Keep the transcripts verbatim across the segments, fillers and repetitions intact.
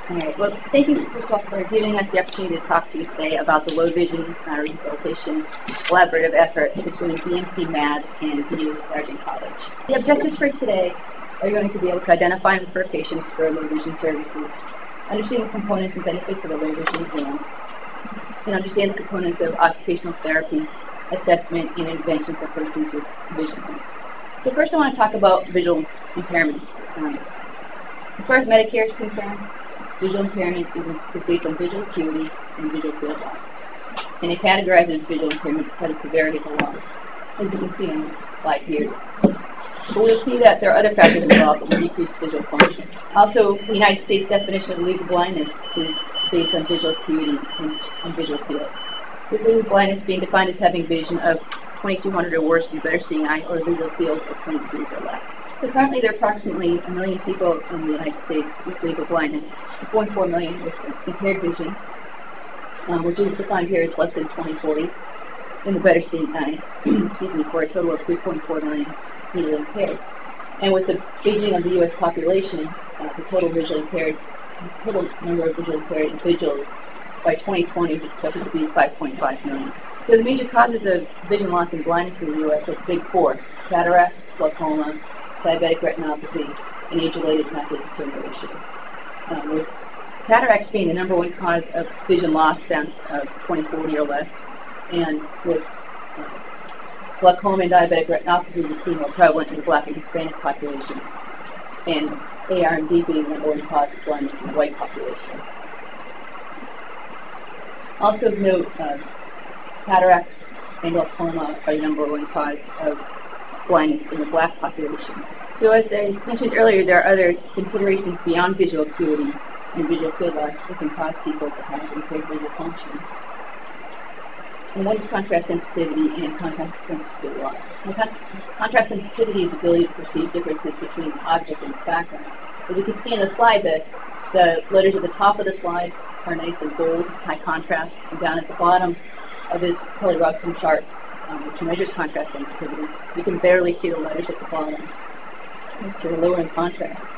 All right. Well, thank you, first of all, for giving us the opportunity to talk to you today about the Low Vision uh, Rehabilitation Collaborative effort between B M C MAD and B U Sargent College. The objectives for today are going to be able to identify and refer patients for low vision services, understand the components and benefits of a low vision exam, and understand the components of occupational therapy, assessment, and intervention for persons with vision loss. So first I want to talk about visual impairment. Um, as far as Medicare is concerned, visual impairment is, is based on visual acuity and visual field loss. And it categorizes visual impairment by the severity of the loss, as you can see on this slide here. But we'll see that there are other factors involved in decreased visual function. Also, the United States definition of legal blindness is based on visual acuity and, and visual field, with legal blindness being defined as having vision of twenty-two hundred or worse in the better seeing eye, or visual field of twenty degrees or less. So currently there are approximately a million people in the United States with legal blindness, two point four million with impaired vision, um, which is defined here as less than twenty forty in the better seeing eye, excuse me, for a total of three point four million visually impaired. And with the aging of the U S population, uh, the total visually impaired, total number of visually impaired individuals by twenty twenty is expected to be five point five million. So the major causes of vision loss and blindness in the U S are the big four: cataracts, glaucoma, diabetic retinopathy, and age-related macular degeneration. Um, with cataracts being the number one cause of vision loss down of twenty forty or less, and with uh, glaucoma and diabetic retinopathy being more prevalent in Black and Hispanic populations, and A R M D being the number one cause of blindness in the white population. Also of note, uh, cataracts and glaucoma are the number one cause of blindness in the Black population. So as I mentioned earlier, there are other considerations beyond visual acuity and visual field loss that can cause people to have impaired visual function. And one is contrast sensitivity and contrast sensitivity loss. Now, con contrast sensitivity is the ability to perceive differences between an object and its background. As you can see in the slide, the, the letters at the top of the slide are nice and bold, high contrast, and down at the bottom of this Kelly-Robson chart, um, which measures contrast sensitivity, you can barely see the letters at the bottom, which are lower in contrast.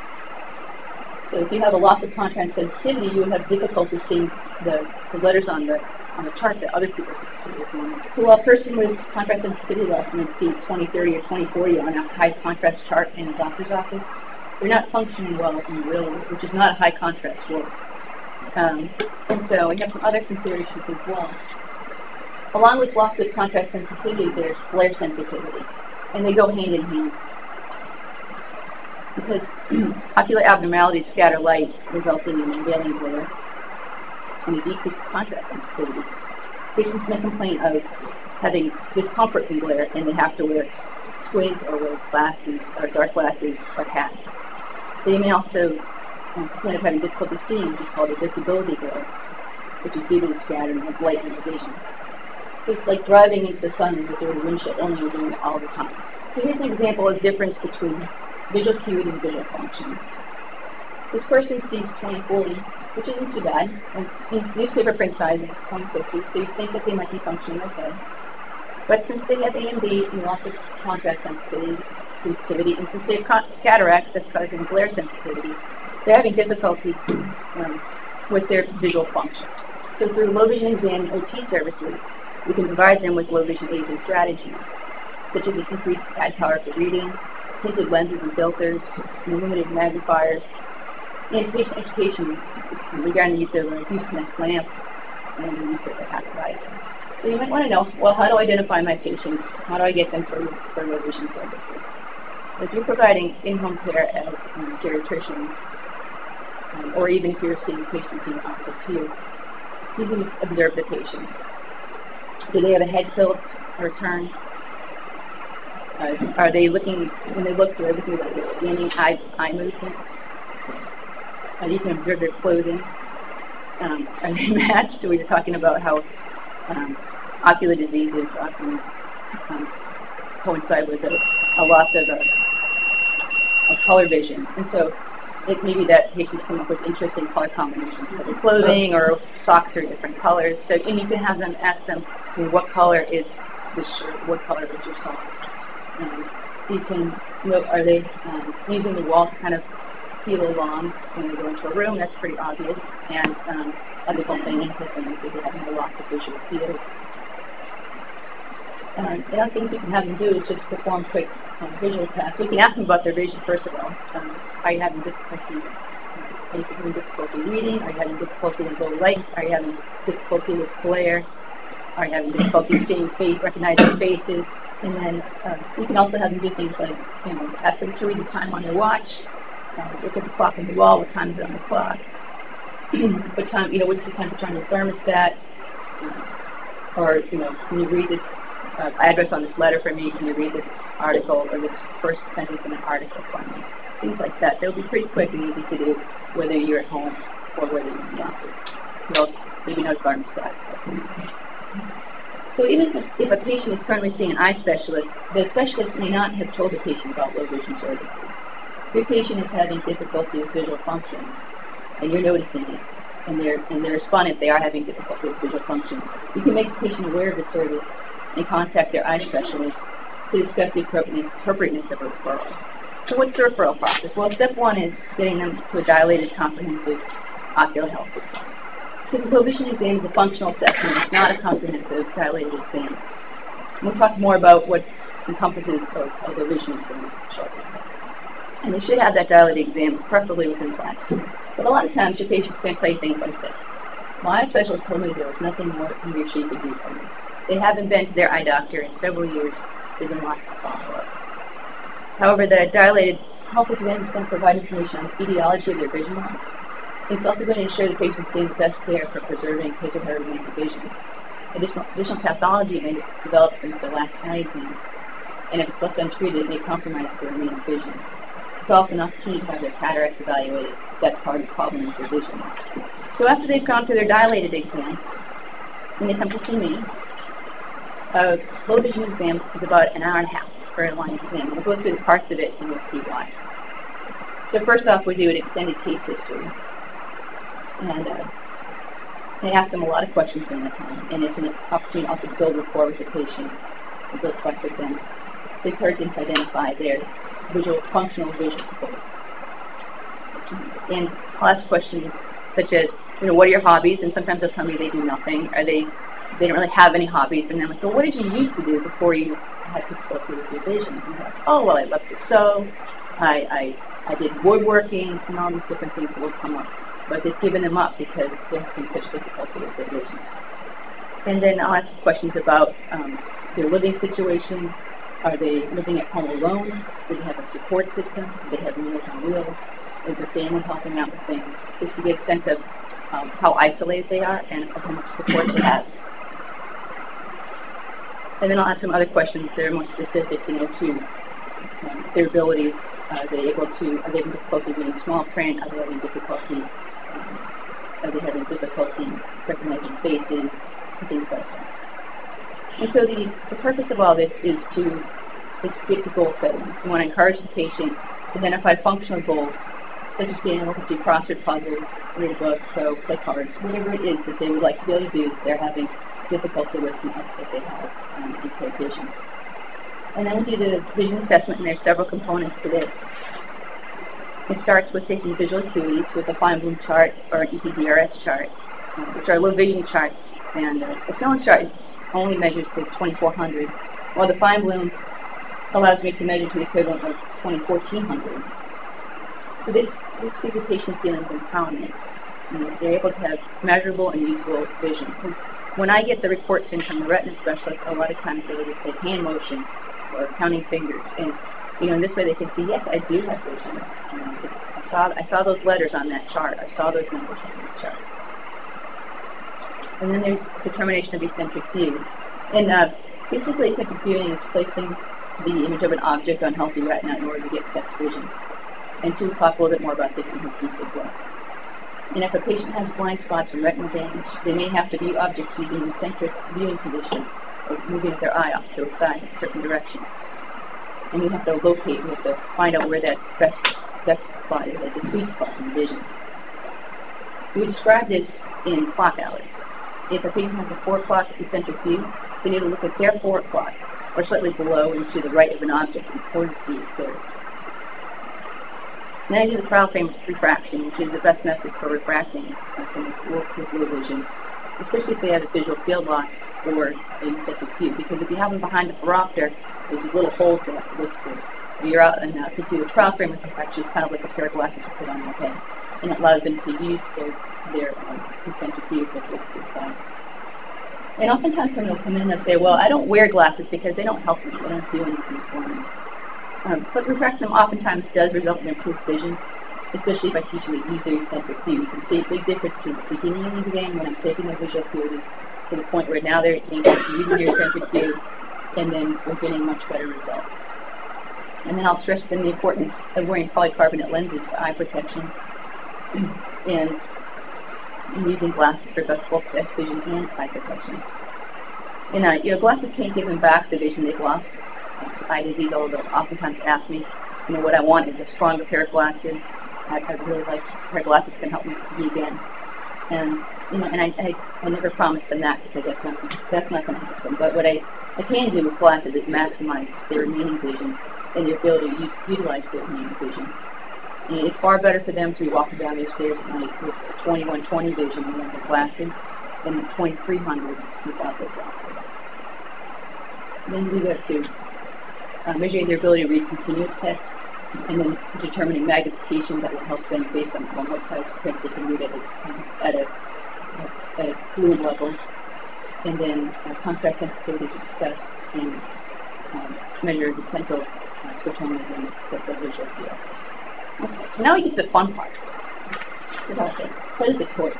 So if you have a loss of contrast sensitivity, you would have difficulty seeing the, the letters on the on the chart that other people can see. So while a person with contrast sensitivity loss might see twenty thirty or twenty forty on a high contrast chart in a doctor's office, they're not functioning well in the real world, which is not a high contrast world. Um, and so we have some other considerations as well. Along with loss of contrast sensitivity, there's glare sensitivity, and they go hand in hand. Because ocular abnormalities scatter light, resulting in unveiling glare and a decreased contrast sensitivity. Patients may complain of having discomfort from glare, and they have to wear squint or wear glasses, or dark glasses, or hats. They may also um, complain of having difficulty seeing, which is called a disability glare, which is due to the scattering of light in the vision. So it's like driving into the sun with a dirty windshield, only you're doing it all the time. So here's an example of difference between visual acuity and visual function. This person sees twenty forty, which isn't too bad, and newspaper print size is twenty fifty, so you think that they might be functioning okay. But since they have A M D and loss of contrast sensitivity, sensitivity and since they have cataracts that's causing glare sensitivity, they're having difficulty um, with their visual function. So through low vision exam and O T services, we can provide them with low vision aids and strategies, such as increased pad power for reading, tinted lenses and filters, an illuminated magnifier, and patient education regarding the use of a FuseConnect lamp and the use of a half visor. So you might want to know, well, how do I identify my patients? How do I get them for, for low vision services? If you're providing in-home care as um, geriatricians, um, or even if you're seeing patients in the office here, you can just observe the patient. Do they have a head tilt or turn? Uh, are they looking, when they look, they're looking at the scanning eye, eye movements? Uh, you can observe their clothing. Um, are they matched? We were talking about how um, ocular diseases often um, coincide with a, a loss of, a, of color vision. And so it may be that patients come up with interesting color combinations for their clothing, or socks are different colors. So, and you can have them ask them, I mean, what color is this shirt? What color is your sock? Um, you can note, are they um, using the wall to kind of feel along when they go into a room. That's pretty obvious. And um, other complaining things if they're having a loss of visual field. Um, the other things you can have them do is just perform quick um, visual tests. We can ask them about their vision first of all. Um, are you having difficulty? Are you having difficulty reading? Are you having difficulty with low lights? Are you having difficulty with glare? Are you having difficulty seeing face, recognizing faces? And then uh, we can also have them do things like, you know, ask them to read the time on their watch, uh, look at the clock on the wall, what time is it on the clock, what time, you know, what's the temperature on your thermostat, uh, or, you know, can you read this uh, address on this letter for me? Can you read this article or this first sentence in an article for me? Things like that. They'll be pretty quick and easy to do, whether you're at home or whether you're in the office. Well, maybe no thermostat. So even if, if a patient is currently seeing an eye specialist, the specialist may not have told the patient about low vision services. If your patient is having difficulty with visual function, and you're noticing it, and they're, and they're responding if they are having difficulty with visual function, you can make the patient aware of the service and contact their eye specialist to discuss the appropriateness of a referral. So what's the referral process? Well, step one is getting them to a dilated comprehensive ocular health exam. Because the low vision exam is a functional assessment, it's not a comprehensive dilated exam. And we'll talk more about what encompasses of, of the vision exam shortly. And they should have that dilated exam, preferably within the last year. But a lot of times your patient's going to tell you things like this. My eye specialist told me there was nothing more he or she could do for me. They haven't been to their eye doctor in several years, they've been lost to follow-up. However, the dilated health exam is going to provide information on the etiology of their vision loss. It's also going to ensure the patient's getting the best care for preserving his or her remaining vision. Additional, additional pathology may develop since the last eye exam, and if it's left untreated, it may compromise their remaining vision. It's also an opportunity to have their cataracts evaluated if that's part of the problem with their vision. So after they've gone through their dilated exam, when they come to see me, a low vision exam is about an hour and a half for a line exam. We'll go through the parts of it and we'll see why. So first off, we do an extended case history. And uh, they ask them a lot of questions during that time, and it's an opportunity also to build rapport with the patient, to build trust with them. They encourage them to identify their visual, functional visual goals. And I'll ask questions such as, you know, what are your hobbies? And sometimes they'll tell me they do nothing, or they they don't really have any hobbies. And then I say, well, what did you used to do before you had difficulty with your vision? And they're like, oh, well, I love to sew, I, I, I did woodworking, and all these different things that will come up. But they've given them up because they're having such difficulty with their vision. And then I'll ask questions about um, their living situation. Are they living at home alone? Do they have a support system? Do they have Meals on Wheels? Is their family helping out with things? Just to get a sense of um, how isolated they are and how much support they have. And then I'll ask some other questions that are more specific, you know, to um, their abilities. Are they able to, are they having difficulty reading small print? Are they having difficulty Are they having difficulty recognizing faces, and things like that. And so the, the purpose of all this is to, is to get to goal setting. We want to encourage the patient to identify functional goals, such as being able to do crossword puzzles, read a book, sew, play cards, whatever it is that they would like to be able to do if they're having difficulty with that they have um, impaired vision. And then we do the vision assessment, and there's several components to this. It starts with taking visual acuities with a Feinblum chart or an E P D R S chart, uh, which are low vision charts. And uh, the Snellen chart only measures to twenty-four hundred, while the Feinblum allows me to measure to the equivalent of twenty-fourteen hundred. So this, this gives the patient feeling of empowerment. You know, they're able to have measurable and usable vision. Because when I get the reports in from the retina specialist, a lot of times they will just say hand motion or counting fingers. And you know, in this way they can see, yes, I do have vision. You know, I saw I saw those letters on that chart. I saw those numbers on that chart. And then there's determination of eccentric view. And uh, basically, eccentric viewing is placing the image of an object on healthy retina in order to get best vision. And so we'll talk a little bit more about this in her piece as well. And if a patient has blind spots or retinal damage, they may have to view objects using an eccentric viewing condition, or moving their eye off to the side in a certain direction. And you have to locate, you have to find out where that best, best spot is, like the sweet spot in vision. So we describe this in clock hours. If a patient has a four o'clock eccentric view, they need to look at their four o'clock, or slightly below and to the right of an object in order to see it clearly. And then I do the trial frame refraction, which is the best method for refracting uh, someone with low vision, especially if they have a visual field loss or a deceptive view. Because if you have them behind the phoropter, there's a little hole there with the, you're out, and uh, if you do a trial frame refraction, it's kind of like a pair of glasses to put on their head, and it allows them to use their their um, concentric view with the side. And oftentimes someone will come in and they'll say, well, I don't wear glasses because they don't help me, they don't do anything for me. Um, but refracting them oftentimes does result in improved vision, especially if I teach them to use their eccentric view. You can see a big difference between the beginning of the exam when I'm taking their visual acuities to the point where now they're able to use their eccentric view, and then we're getting much better results. And then I'll stress to them the importance of wearing polycarbonate lenses for eye protection and using glasses for both best vision and eye protection. And uh, you know, glasses can't give them back the vision they've lost to eye disease, although they'll oftentimes ask me, you know, what I want is a stronger pair of glasses. I, I really like a pair of glasses can help me see again. And you know, and I, I, I never promise them that because that's not that's not going to help them. But what I, I can do with glasses is maximize their remaining vision and their ability to u utilize their remaining vision. And it's far better for them to be walking down those stairs at night with twenty-one twenty vision and their glasses than twenty-three hundred without their glasses. Then we go to uh, measuring their ability to read continuous text, and then determining magnification that will help them based on, on what size print they can read at a, at a, at a fluid level, and then uh, contrast sensitivity to discuss, and um, measure the central uh, squatomism with the visual fields. Okay, so now we get to the fun part. This is how to play with the toys.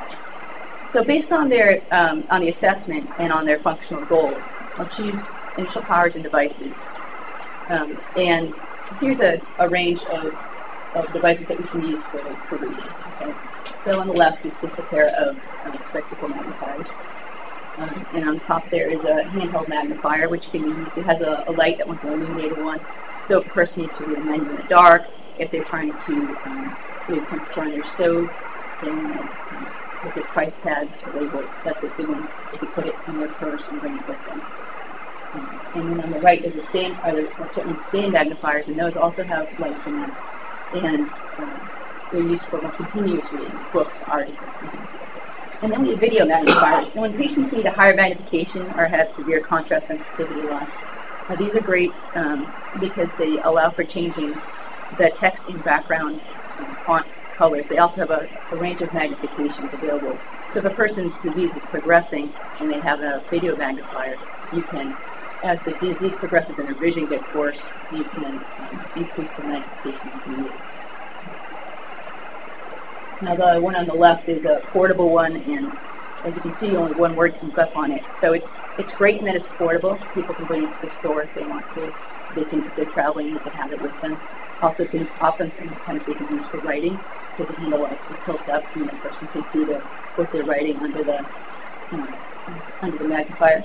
So based on their um, on the assessment and on their functional goals, I'll choose initial powers and devices. Um, and here's a, a range of, of devices that we can use for, for reading. Okay? So on the left is just a pair of uh, spectacle magnifiers. Um, and on top there is a handheld magnifier, which can be used. It has a, a light that wants an illuminated one. So if a person needs to read a menu in the dark, if they're trying to um, read temperature on their stove, then um, look at price tags or labels. That's a good one. They can put it in their purse and bring it with them. Um, and then on the right is a stand, are there certain stand magnifiers, and those also have lights in them. And um, they're used for more continuous reading, books, articles, and things like that. And then we have video magnifiers. So when patients need a higher magnification or have severe contrast sensitivity loss, uh, these are great um, because they allow for changing the text in background um, font colors. They also have a, a range of magnifications available. So if a person's disease is progressing and they have a video magnifier, you can, as the disease progresses and their vision gets worse, you can um, increase the magnification as needed. Now the one on the left is a portable one, and as you can see, only one word comes up on it. So it's it's great in that it's portable. People can bring it to the store if they want to. They can, if they're traveling, they can have it with them. Also, can often sometimes they can use for writing because the handle likes to tilt up, and the person can see the what they're writing under the uh, under the magnifier.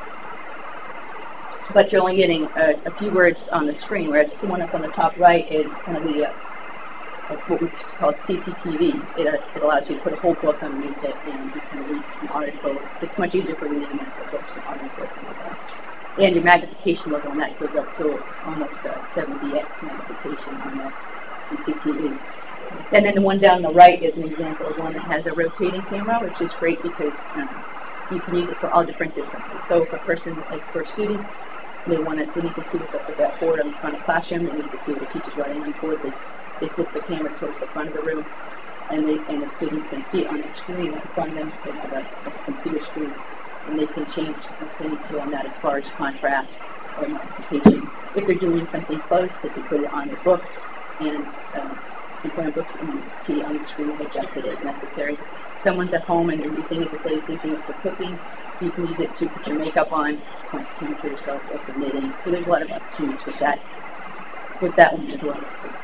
But you're only getting a, a few words on the screen, whereas the one up on the top right is kind of the uh, what we call C C T V. It, uh, it allows you to put a whole book underneath it, and you can read an article. It's much easier for reading than for books and articles and all that. And your magnification level on that goes up to almost uh, seventy X magnification on the C C T V. And then the one down the right is an example of one that has a rotating camera, which is great because um, you can use it for all different distances. So if a person, like for students, they want to, they need to see what the, that board on the front of the classroom, they need to see what the teacher's writing on the board, they, they flip the camera towards the front of the room, and, they, and the student can see it on the screen in front of them. They have a, a computer screen, and they can change if they need to on that as far as contrast or magnification. If they're doing something close, they can put it on their books and uh, in front of books and see on the screen and adjust it as necessary. If someone's at home and they're using it, the slave's using it for cooking, you can use it to put your makeup on, point for yourself, or for knitting. So there's a lot of opportunities with that, with that one as well.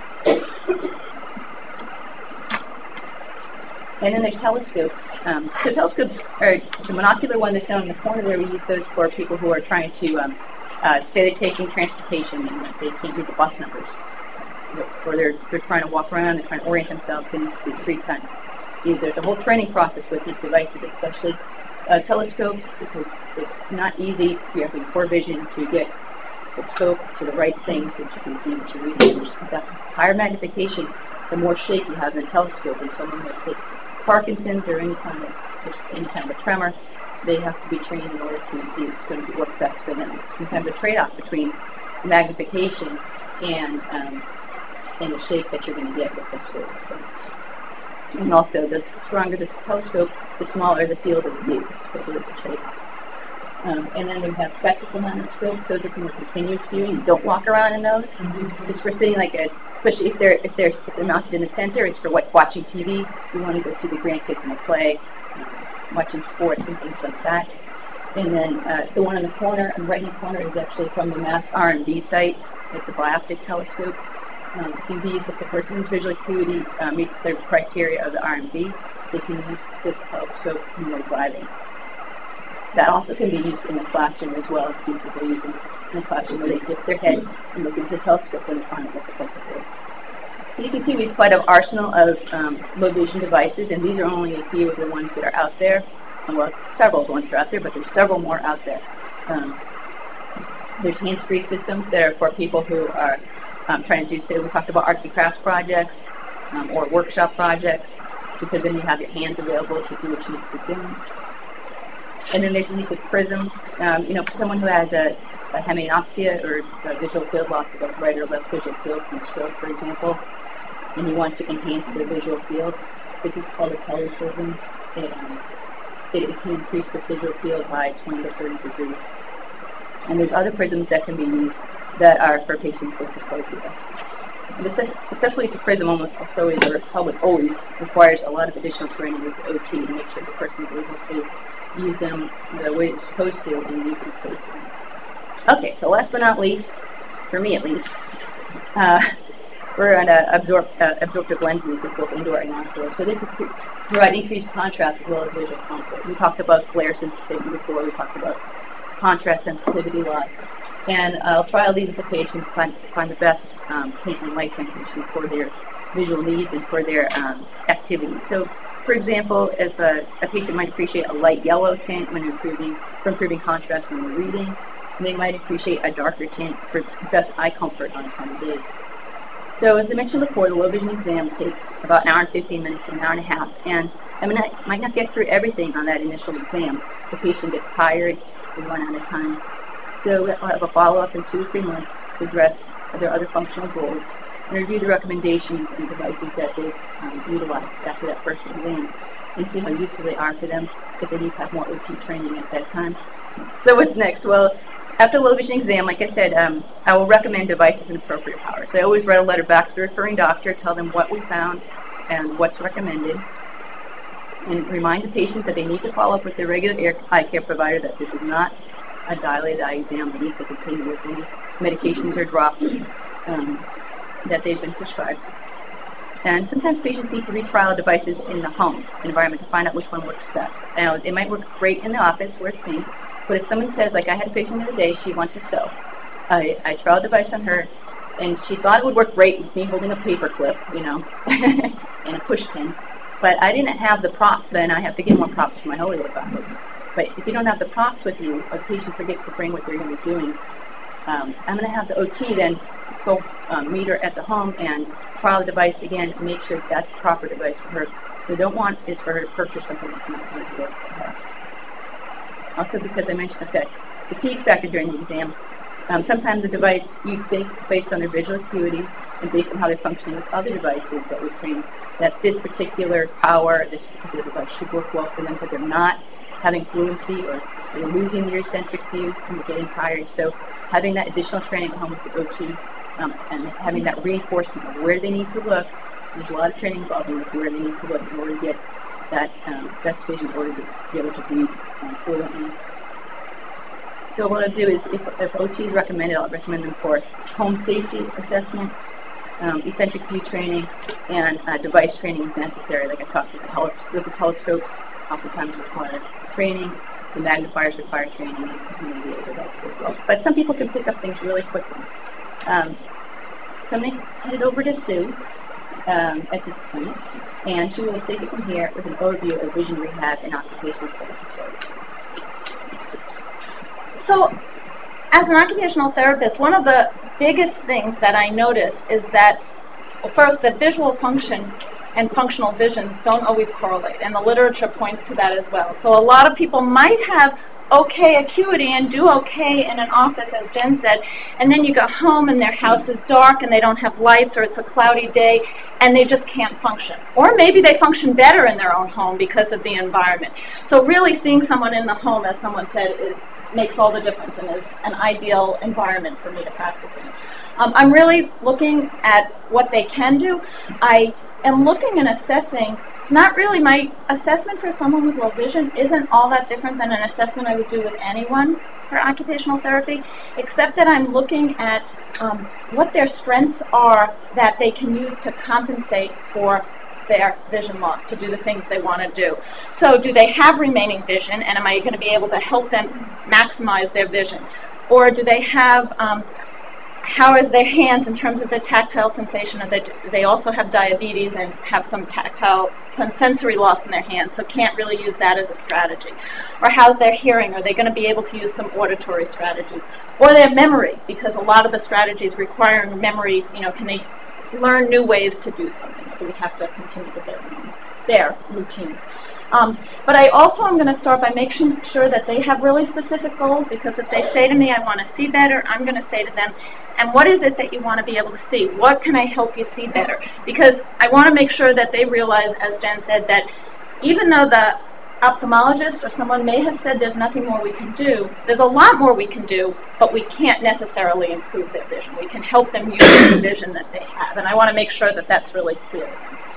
And then there's telescopes. Um, so telescopes are the monocular one that's down in the corner there. We use those for people who are trying to, um, uh, say they're taking transportation and they can't read the bus numbers, or they're they're trying to walk around, they're trying to orient themselves, they need to see street signs. You know, there's a whole training process with these devices, especially uh, telescopes, because it's not easy if you're having poor vision to get the scope to the right things that you can see what you're reading. The higher magnification, the more shape you have in the telescope. And someone with Parkinson's or any kind of any kind of a tremor, they have to be trained in order to see what's going to work best for them. It's sometimes a trade-off between magnification and um, and the shape that you're going to get with the scope. So. And also, the stronger the telescope, the smaller the field of view. So there is a trade-off. Um, and then we have spectacle-mounted scopes. Those are for more continuous viewing. You don't walk around in those. Mm-hmm. Just for sitting like a, especially if they're if they're if they're mounted in the center, it's for what, watching T V. You want to go see the grandkids in a play, um, watching sports and things like that. And then uh, the one in the corner, in the right-hand corner, is actually from the Mass R and B site. It's a bioptic telescope. Um, it can be used if the person's visual acuity uh, meets the criteria of the R and B. They can use this telescope when they're driving. That also can be used in the classroom as well. I've seen people using it in the classroom where they dip their head and look into the telescope when they're trying to look effectively. So you can see we have quite an arsenal of um, low vision devices, and these are only a few of the ones that are out there. Well, several of the ones that are out there, but there's several more out there. Um, there's hands-free systems that are for people who are um, trying to do, say, we talked about arts and crafts projects um, or workshop projects, because then you have your hands available to do what you need to do. And then there's the use of prism. Um, you know, for someone who has a, a hemianopsia or a visual field loss of a right or left visual field from a stroke, for example, and you want to enhance their visual field, this is called a color prism. It, um, it, it can increase the visual field by twenty to thirty degrees. And there's other prisms that can be used that are for patients with diplopia. And the successful use of prism almost always, or probably always, requires a lot of additional training with the O T to make sure the person is able to use them the way it's supposed to and use them safely. Okay, so last but not least, for me at least, uh, we're on uh, absorb, uh, absorptive lenses of both indoor and outdoor. So they provide increased contrast as well as visual comfort. We talked about glare sensitivity before. We talked about contrast sensitivity loss. And I'll try all these with the patients to find, find the best um, tint and light transmission for their visual needs and for their um, activities. So, for example, if a, a patient might appreciate a light yellow tint when improving, for improving contrast when they're reading, and they might appreciate a darker tint for best eye comfort on a sunny day. So, as I mentioned before, the low vision exam takes about an hour and fifteen minutes to an hour and a half, and I mean, I might not get through everything on that initial exam. The patient gets tired, we run out of time. So we'll have a follow-up in two or three months to address their other functional goals and review the recommendations and devices that they've um, utilized after that first exam and see how useful they are for them if they need to have more O T training at that time. So what's next? Well, after the low vision exam, like I said, um, I will recommend devices in appropriate powers. I always write a letter back to the referring doctor, tell them what we found and what's recommended, and remind the patient that they need to follow up with their regular eye care provider, that this is not a dilated eye exam. They need to continue with any medications or drops um, that they've been prescribed. And sometimes patients need to retrial devices in the home environment to find out which one works best. Now, it might work great in the office where it's me, but if someone says, like I had a patient the other day, she wants to sew. I, I trialed a device on her, and she thought it would work great with me holding a paper clip, you know, and a push pin. But I didn't have the props, and I have to get more props for my Holyoke office. But if you don't have the props with you, or the patient forgets to bring what they're going to be doing, um, I'm going to have the O T then go um, meet her at the home and trial the device again and make sure that's the proper device for her. What we don't want is for her to purchase something that's not going to work for her. Also, because I mentioned the fatigue factor during the exam, um, sometimes the device, you think, based on their visual acuity and based on how they're functioning with other devices that we train, that this particular power, this particular device should work well for them, but they're not having fluency, or they're losing the eccentric view and they're getting tired. So having that additional training at home with the O T um, and having that reinforcement of where they need to look, there's a lot of training involved in where they need to look in order to get that um, best vision, in order to be able to read um, fluently. So what I'll do is, if, if O T is recommended, I'll recommend them for home safety assessments, um, eccentric view training, and uh, device training is necessary. Like I talked about, with the telescopes, oftentimes require training. The magnifiers require training, and some of the devices as well. But some people can pick up things really quickly. Um, so I'm going to head it over to Sue um, at this point, and she will take it from here with an overview of vision rehab and occupational therapy services. So, as an occupational therapist, one of the biggest things that I notice is that, well, first, that visual function and functional visions don't always correlate, and the literature points to that as well. So a lot of people might have okay acuity and do okay in an office, as Jen said, and then you go home and their house is dark and they don't have lights, or it's a cloudy day and they just can't function. Or maybe they function better in their own home because of the environment. So really seeing someone in the home, as someone said, it makes all the difference and is an ideal environment for me to practice in. Um, I'm really looking at what they can do. I am looking and assessing. It's not really, my assessment for someone with low vision isn't all that different than an assessment I would do with anyone for occupational therapy, except that I'm looking at um, what their strengths are that they can use to compensate for their vision loss, to do the things they want to do. So do they have remaining vision, and am I going to be able to help them maximize their vision? Or do they have, um, how is their hands in terms of the tactile sensation? Or they, they also have diabetes and have some tactile, some sensory loss in their hands, so can't really use that as a strategy. Or how's their hearing? Are they going to be able to use some auditory strategies? Or their memory, because a lot of the strategies require memory, you know, can they learn new ways to do something? Do we have to continue with their, their routines? Um, but I also am going to start by making sure that they have really specific goals, because if they say to me, I want to see better, I'm going to say to them, and what is it that you want to be able to see? What can I help you see better? Because I want to make sure that they realize, as Jen said, that even though the ophthalmologist or someone may have said there's nothing more we can do, there's a lot more we can do, but we can't necessarily improve their vision. We can help them use the vision that they have, and I want to make sure that that's really clear.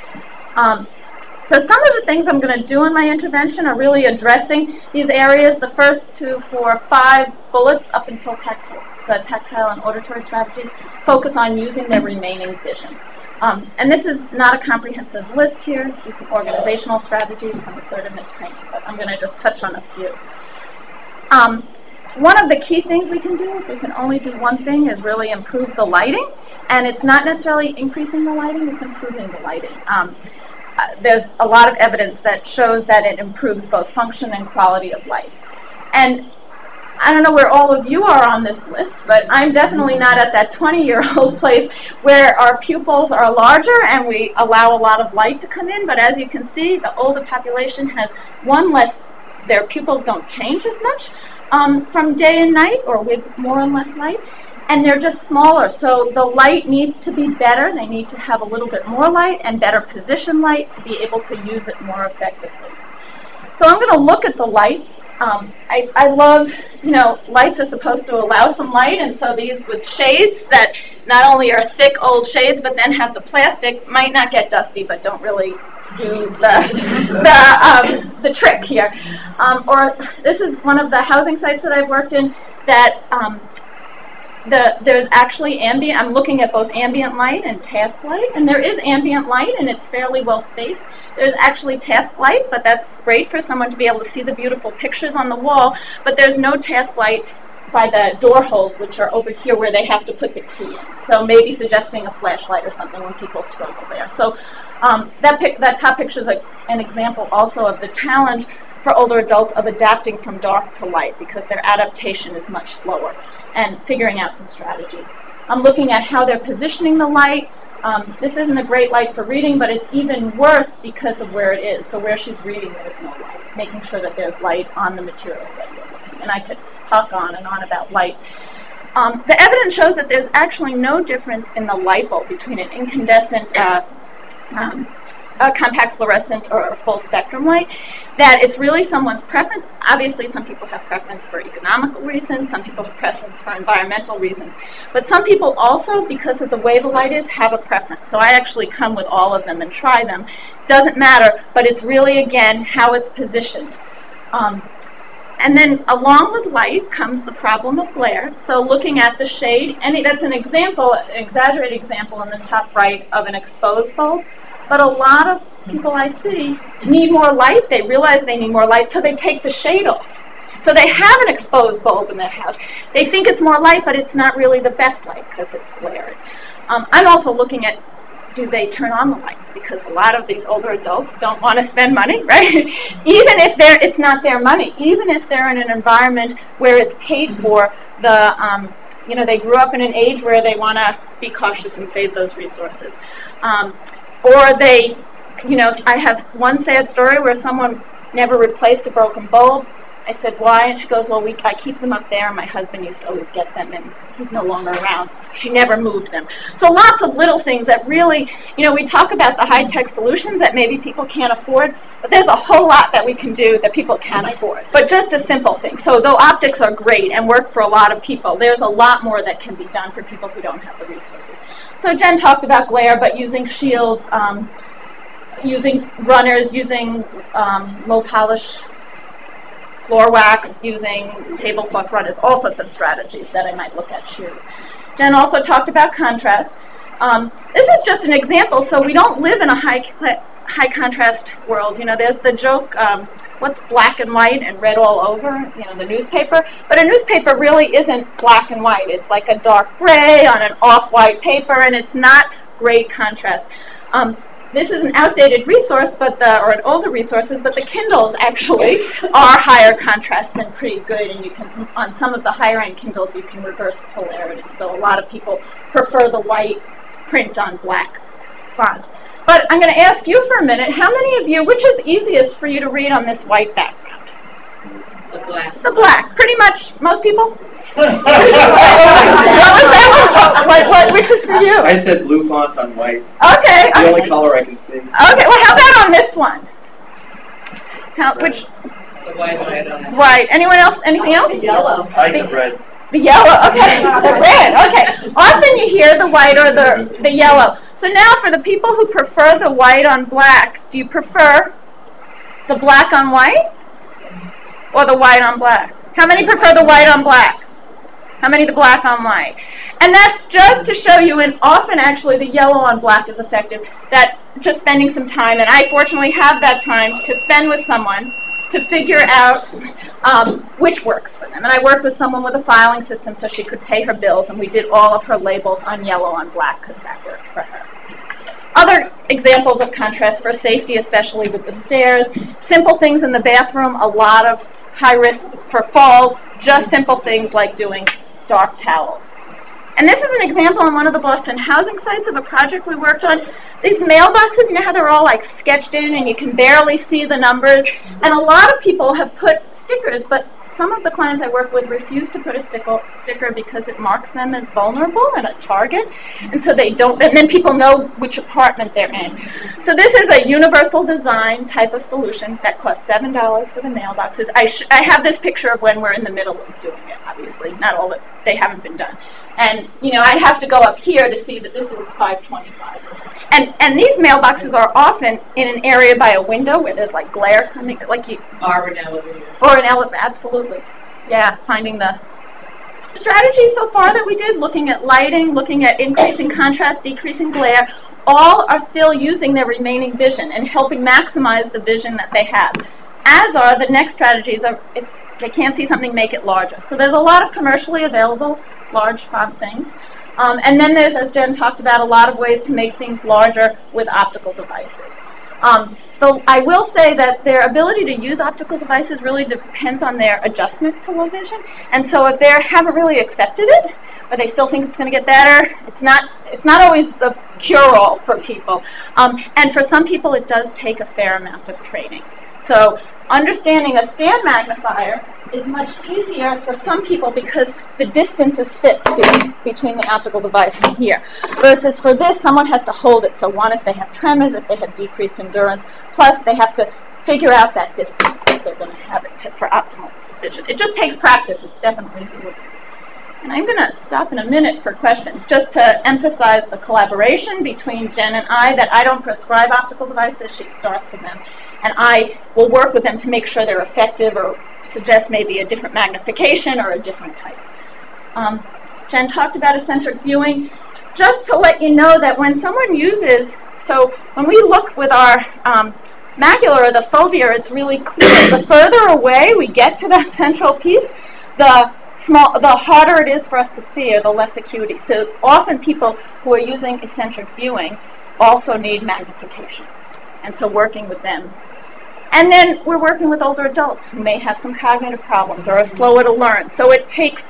Um, so some of the things I'm going to do in my intervention are really addressing these areas. The first two, four, five bullets up until tactile, the tactile and auditory strategies focus on using their remaining vision. Um, and this is not a comprehensive list here. Do some organizational strategies, some assertiveness training, but I'm going to just touch on a few. Um, one of the key things we can do, if we can only do one thing, is really improve the lighting. And it's not necessarily increasing the lighting, it's improving the lighting. Um, uh, there's a lot of evidence that shows that it improves both function and quality of life. And I don't know where all of you are on this list, but I'm definitely not at that twenty-year-old place where our pupils are larger and we allow a lot of light to come in. But as you can see, the older population has one less, their pupils don't change as much um, from day and night or with more and less light. And they're just smaller, so the light needs to be better. They need to have a little bit more light and better position light to be able to use it more effectively. So I'm going to look at the lights. Um, I, I love, you know, lights are supposed to allow some light, and so these with shades that not only are thick old shades but then have the plastic might not get dusty but don't really do the the, um, the trick here. Um, or this is one of the housing sites that I've worked in that um, The, there's actually ambient, I'm looking at both ambient light and task light, and there is ambient light and it's fairly well spaced. There's actually task light, but that's great for someone to be able to see the beautiful pictures on the wall, but there's no task light by the door holes, which are over here where they have to put the key in. So maybe suggesting a flashlight or something when people struggle there. So um, that, pic that top picture is like an example also of the challenge for older adults of adapting from dark to light, because their adaptation is much slower, and figuring out some strategies. I'm looking at how they're positioning the light. Um, this isn't a great light for reading, but it's even worse because of where it is. So where she's reading, there's no light, making sure that there's light on the material that you're looking. And I could talk on and on about light. Um, the evidence shows that there's actually no difference in the light bulb between an incandescent, uh, um, a compact fluorescent, or a full spectrum light, that it's really someone's preference. Obviously, some people have preference for economical reasons, some people have preference for environmental reasons, but some people also, because of the way the light is, have a preference. So I actually come with all of them and try them. Doesn't matter, but it's really, again, how it's positioned. Um, and then along with light comes the problem of glare. So looking at the shade, and that's an example, an exaggerated example in the top right of an exposed bulb. But a lot of people I see need more light. They realize they need more light, so they take the shade off. So they have an exposed bulb in their house. They think it's more light, but it's not really the best light because it's glaring. Um, I'm also looking at, do they turn on the lights? Because a lot of these older adults don't want to spend money, right? Even if they're, it's not their money. Even if they're in an environment where it's paid for the, um, you know, they grew up in an age where they want to be cautious and save those resources. Um, or they, you know, I have one sad story where someone never replaced a broken bulb. I said, why? And she goes, well, we, I keep them up there, and my husband used to always get them, and he's no longer around. She never moved them. So lots of little things that really, you know, we talk about the high-tech solutions that maybe people can't afford, but there's a whole lot that we can do that people can afford. But just a simple thing. So though optics are great and work for a lot of people, there's a lot more that can be done for people who don't have the resources. So Jen talked about glare, but using shields, um, using runners, using um, low polish floor wax, using tablecloth runners, all sorts of strategies that I might look at shoes. Jen also talked about contrast. Um, this is just an example, so we don't live in a high high contrast world. You know, there's the joke, um, what's black and white and red all over, you know, the newspaper. But a newspaper really isn't black and white. It's like a dark gray on an off-white paper, and it's not great contrast. Um, This is an outdated resource, but the, or an older resources, but the Kindles actually are higher contrast and pretty good, and you can, on some of the higher end Kindles, you can reverse polarity. So a lot of people prefer the white print on black font. But I'm going to ask you for a minute, how many of you, which is easiest for you to read on this white background? The black. The black. Pretty much most people? What was that? What, what, which is for you? I said blue font on white. Okay. The okay. only color I can see. Okay, well, how about on this one? How, which? The white light on it. White. Anyone else? Anything else? Yellow. I like the red. The yellow, okay. The red, okay. Often you hear the white or the, the yellow. So now for the people who prefer the white on black, do you prefer the black on white or the white on black? How many prefer the white on black? How many the black on white? And that's just to show you, and often actually the yellow on black is effective, that just spending some time, and I fortunately have that time to spend with someone to figure out um, which works for them. And I worked with someone with a filing system so she could pay her bills, and we did all of her labels on yellow on black because that worked for her. Other examples of contrast for safety, especially with the stairs, simple things in the bathroom, a lot of high risk for falls, just simple things like doing dark towels. And this is an example on one of the Boston housing sites of a project we worked on. These mailboxes, you know how they're all like sketched in and you can barely see the numbers? And a lot of people have put stickers, but some of the clients I work with refuse to put a sticker, sticker because it marks them as vulnerable and a target. And so they don't, and then people know which apartment they're in. So this is a universal design type of solution that costs seven dollars for the mailboxes. I, sh I have this picture of when we're in the middle of doing it, obviously. Not all of it, they haven't been done. And, you know, I'd have to go up here to see that this is five twenty-five or something. And, and these mailboxes are often in an area by a window where there's like glare coming, like you... Or an elevator. Or an elevator, absolutely. Yeah, finding the strategies so far that we did, looking at lighting, looking at increasing contrast, decreasing glare, all are still using their remaining vision and helping maximize the vision that they have. As are the next strategies of, if they can't see something, make it larger. So there's a lot of commercially available large font things. Um, and then there's, as Jen talked about, a lot of ways to make things larger with optical devices. Um, so I will say that their ability to use optical devices really depends on their adjustment to low vision. And so if they haven't really accepted it, or they still think it's going to get better, it's not, it's not always the cure-all for people. Um, and for some people, it does take a fair amount of training. So understanding a stand magnifier is much easier for some people because the distance is fixed be between the optical device and here. Versus for this, someone has to hold it. So one, if they have tremors, if they have decreased endurance, plus they have to figure out that distance that they're going to have it to, for optimal vision. It just takes practice. It's definitely doable. And I'm going to stop in a minute for questions, just to emphasize the collaboration between Jen and I, that I don't prescribe optical devices. She starts with them. And I will work with them to make sure they're effective or suggest maybe a different magnification or a different type. Um, Jen talked about eccentric viewing. Just to let you know that when someone uses, so when we look with our um, macula or the fovea, it's really clear. The further away we get to that central piece, the small, the harder it is for us to see, or the less acuity. So often people who are using eccentric viewing also need magnification. And so working with them. And then we're working with older adults who may have some cognitive problems or are slower to learn. So it takes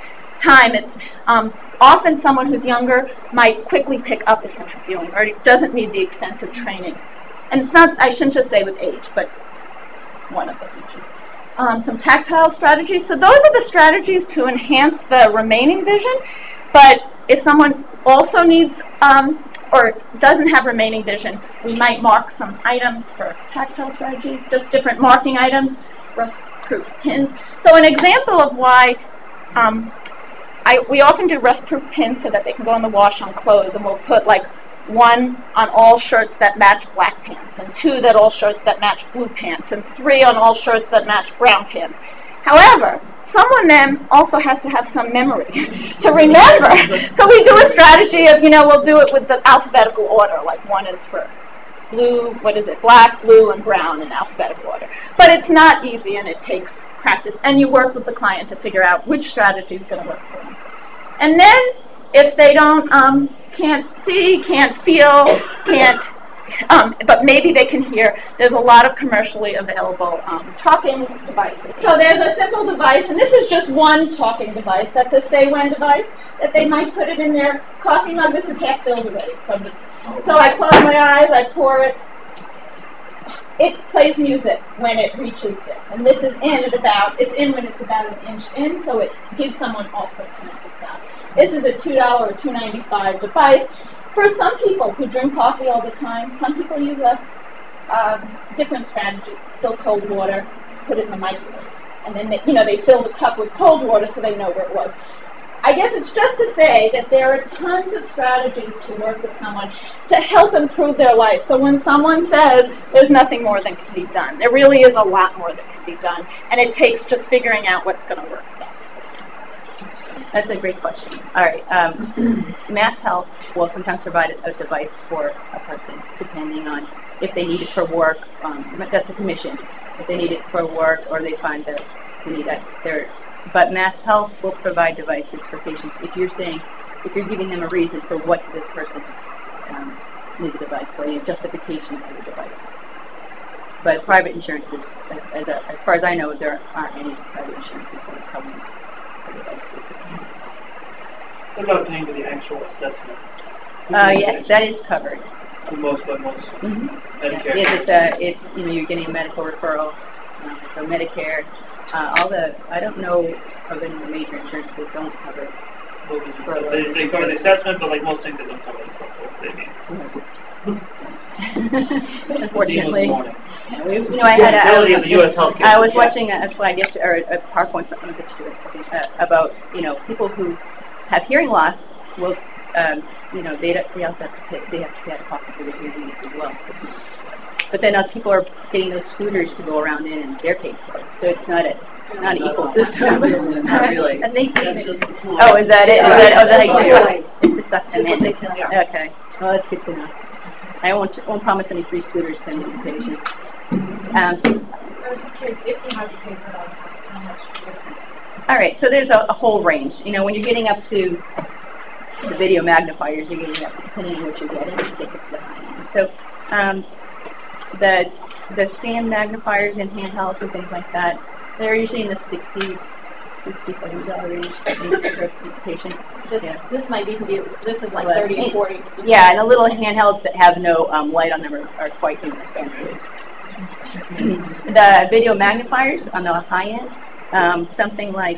time. It's um, often someone who's younger might quickly pick up essential viewing, or doesn't need the extensive training. And it's not, I shouldn't just say with age, but one of the features. Um, some tactile strategies. So those are the strategies to enhance the remaining vision. But if someone also needs um, or doesn't have remaining vision, we might mark some items for tactile strategies, just different marking items, rust-proof pins. So an example of why um, I, we often do rust-proof pins so that they can go in the wash on clothes, and we'll put like one on all shirts that match black pants, and two that all shirts that match blue pants, and three on all shirts that match brown pants. However, someone then also has to have some memory to remember. So we do a strategy of, you know, we'll do it with the alphabetical order, like one is for blue, what is it, black, blue, and brown in alphabetical order. But it's not easy, and it takes practice, and you work with the client to figure out which strategy is going to work for them. And then if they don't, um, can't see, can't feel, can't, um, but maybe they can hear, there's a lot of commercially available um, talking devices. So there's a simple device, and this is just one talking device. That's a say when device that they might put it in their coffee mug. This is half filled already. So, just, so I close my eyes, I pour it. It plays music when it reaches this, and this is in at about, it's in when it's about an inch in, so it gives someone also time to stop. This is a two dollars or two ninety-five device. For some people who drink coffee all the time, some people use a um, different strategies. Fill cold water, put it in the microwave, and then they, you know they fill the cup with cold water so they know where it was. I guess it's just to say that there are tons of strategies to work with someone to help improve their life. So when someone says there's nothing more that can be done, there really is a lot more that can be done, and it takes just figuring out what's going to work best. That's a great question. All right. Um, Mass Health will sometimes provide a device for a person, depending on if they need it for work. Um, that's the commission. If they need it for work, or they find that they need that, they're. But Mass Health will provide devices for patients. If you're saying, if you're giving them a reason for what does this person um, need a device for, you know, justification for the device. But private insurances, as, a, as far as I know, there aren't any private insurances that are covering the devices. What about paying for the actual assessment? Uh, yes, that is covered. For most, but most Mm-hmm. Medicare. Yes, it's a, it's you know you're getting a medical referral, uh, so Medicare, uh, all the I don't know of any major insurance that don't cover. So they, they cover the assessment, but like most things they don't cover the they mean. Unfortunately, yeah, we, you know I had a, I Really, was, the U S healthcare. I was watching a, a slide yesterday, or a PowerPoint from the students uh, about you know people who have hearing loss will. Um, you know, they, they also have to pay, they have to pay out of pocket for their hearing aids as well. But then other people are getting those scooters to go around in, and they're paid for it. So it's not a not an equal system. Not really. I think. That's just the point. Oh, is that it? Is that, oh, that how you Yeah. do it? It's to suck them in. Yeah. Okay. Well, that's good to know. I won't won't promise any free scooters to any patient. Um, I was just curious, if you had to pay for that, how much is it? all right. So there's a, a whole range. You know, when you're getting up to the video magnifiers, you're getting up, depending on what you're getting, it gets up to the high end. So um, the the stand magnifiers in handhelds and things like that, they're usually in the sixty, sixty, seventy dollar range for patients. This, Yeah. this might even be, this is like Less. thirty and forty. Yeah, and the little handhelds that have no um, light on them are, are quite expensive. The video magnifiers on the high end, um, something like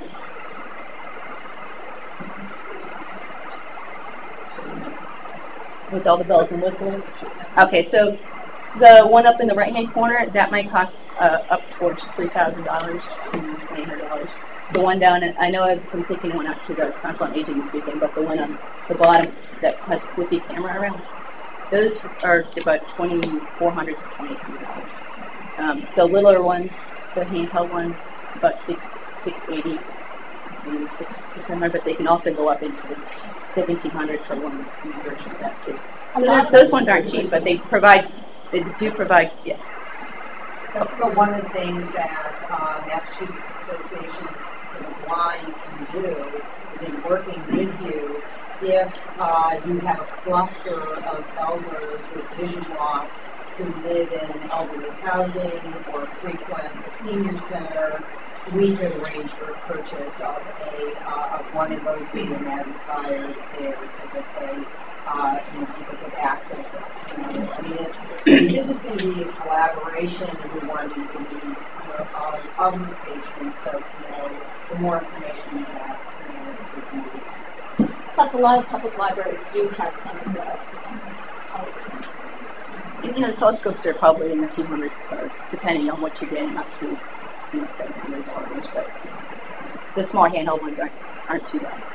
with all the bells and whistles. Okay, so the one up in the right-hand corner, that might cost uh, up towards three thousand dollars, twenty hundred dollars. The one down, and I know I'm taking one out to the Council on Aging this weekend, but the one on the bottom that has with the camera around, those are about twenty-four hundred dollars to twenty-eight hundred dollars. Um, the littler ones, the handheld ones, about six six eighty, maybe six six hundred, but they can also go up into the seventeen hundred for one version of that too. So those, those ones aren't cheap, but they provide, they do provide, yes. But, but one of the things that uh, Massachusetts Association for the Blind can do is in working with you, if uh, you have a cluster of elders with vision loss who live in elderly housing or frequent the senior center, we could arrange for purchase of a, uh, of one of those video magnifiers there so that they, uh, you know, people could access it. You know, I mean, it's, this is going to be a collaboration and we want to meet the needs of, of, of the patients. So, you know, the more information we have, you know, we can do. Plus, a lot of public libraries do have some of the. Um, And, you know, the telescopes are probably in a few hundred, uh, depending on what you're getting up to, you know, seven hundred dollars, but the small handheld ones aren't, aren't too bad.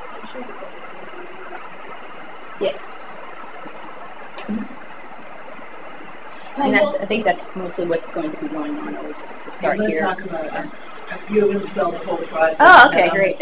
Yes. And that's, I think that's mostly what's going to be going on, at least to start I'm here. going to talk about it. You have installed the whole project. Oh, okay, great.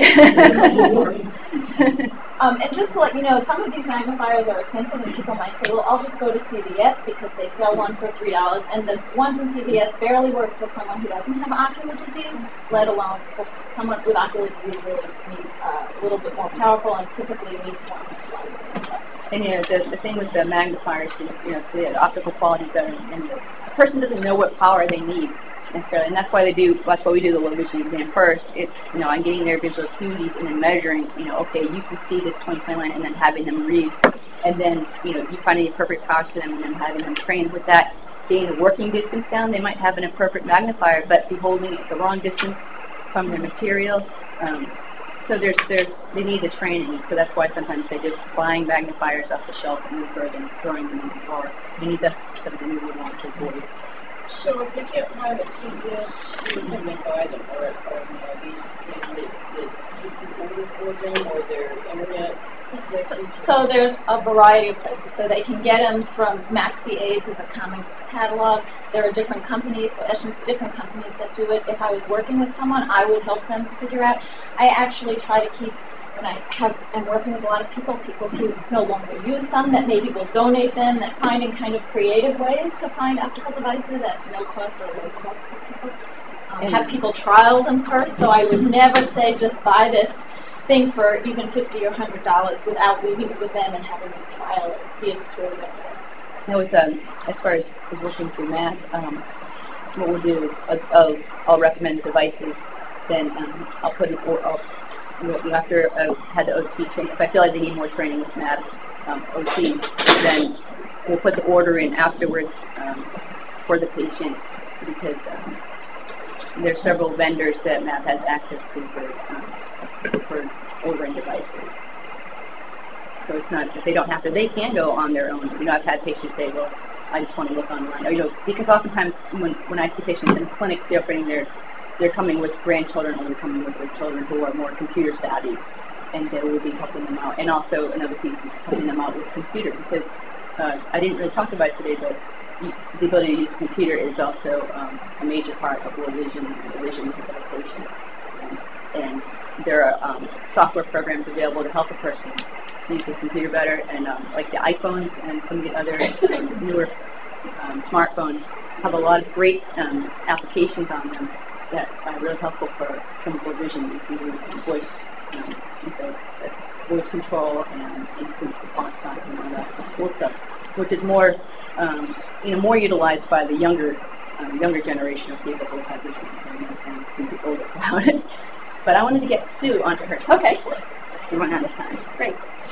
Um, and just to let you know, some of these magnifiers are expensive, and people might say, "Well, I'll just go to C V S because they sell one for three dollars." And the ones in C V S barely work for someone who doesn't have ocular disease, let alone for someone with ocular disease really needs uh, a little bit more powerful and typically needs one that's lighter. And you know, the, the thing with the magnifiers is, you know, so the optical quality is better, and the person doesn't know what power they need necessarily, and that's why they do. That's why we do the low vision exam first. It's, you know, I'm getting their visual acuities and then measuring. You know, okay, you can see this twenty twenty line, and then having them read, and then you know, you finding the appropriate powers for them, and then having them train with that. Getting the working distance down, they might have an appropriate magnifier, but be holding it the wrong distance from their material. Um, so there's, there's, they need the training. So that's why sometimes they just buying magnifiers off the shelf and refer them, throwing them in the drawer. I mean, that's something we would want to avoid. So if they can't find at C V S, where can they buy them? Or are you know, these things that, that you can order for them, or their internet places? So there's a variety of places. So they can get them from Maxi Aids as a common catalog. There are different companies, so actually different companies that do it. If I was working with someone, I would help them figure out. I actually try to keep, when I have, I'm working with a lot of people, people who no longer use some, that maybe will donate them, that finding kind of creative ways to find optical devices at no cost or low cost for people. Um, have people trial them first, so I would never say just buy this thing for even fifty or one hundred dollars without leaving it with them and having them trial it and see if it's really going to work. Now, with um, as far as, as working through math, um, what we'll do is uh, I'll, I'll recommend the devices. Then um, I'll put an or I'll, you know, after I've had the O T training, if I feel like they need more training with math um, O Ts, then we'll put the order in afterwards um, for the patient, because um, there's several vendors that math has access to for um, for ordering devices. So it's not that they don't have to, they can go on their own. You know, I've had patients say, well, I just want to look online. Or, you know, because oftentimes when, when I see patients in clinic, they're bringing their, they're coming with grandchildren, or they're coming with their children who are more computer savvy, and they will be helping them out. And also another piece is helping them out with computer, because uh, I didn't really talk about it today, but the ability to use computer is also um, a major part of low vision and vision rehabilitation. Um, and there are um, software programs available to help a person use the computer better, and um, like the iPhones and some of the other um, newer um, smartphones have a lot of great um, applications on them that are really helpful for some low vision. You can do voice, um, you know, voice control and increase the font size and all that cool stuff, which is more, um, you know, more utilized by the younger, um, younger generation of people who have vision impairment and some of the older crowd. But I wanted to get Sue onto her topic. Okay. We run out of time. Great.